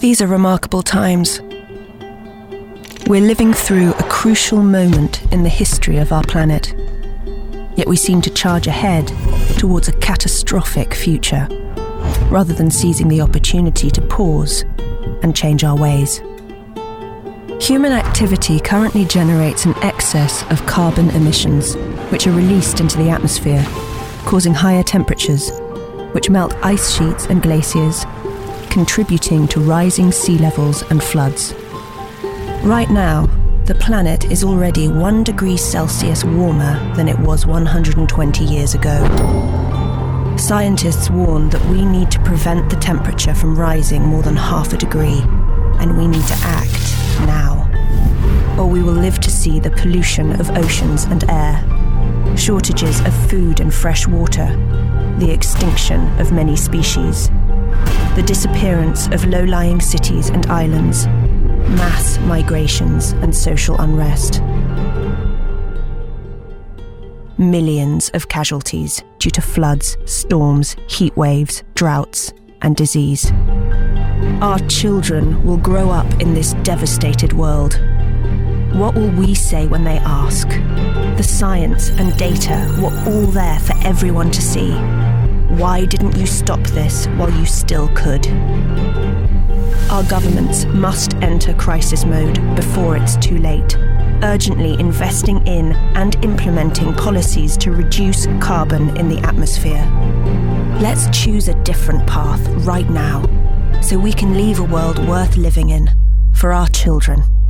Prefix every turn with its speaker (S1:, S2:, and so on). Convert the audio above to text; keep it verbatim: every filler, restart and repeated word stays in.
S1: These are remarkable times. We're living through a crucial moment in the history of our planet. Yet we seem to charge ahead towards a catastrophic future, rather than seizing the opportunity to pause and change our ways. Human activity currently generates an excess of carbon emissions, which are released into the atmosphere, causing higher temperatures, which melt ice sheets and glaciers, contributing to rising sea levels and floods. Right now, the planet is already one degree Celsius warmer than it was one hundred twenty years ago. Scientists warn that we need to prevent the temperature from rising more than half a degree, and we need to act now, or we will live to see the pollution of oceans and air, shortages of food and fresh water, the extinction of many species, the disappearance of low-lying cities and islands, mass migrations and social unrest. Millions of casualties due to floods, storms, heat waves, droughts, and disease. Our children will grow up in this devastated world. What will we say when they ask? The science and data were all there for everyone to see. Why didn't you stop this while you still could? Our governments must enter crisis mode before it's too late, urgently investing in and implementing policies to reduce carbon in the atmosphere. Let's choose a different path right now, so we can leave a world worth living in for our children.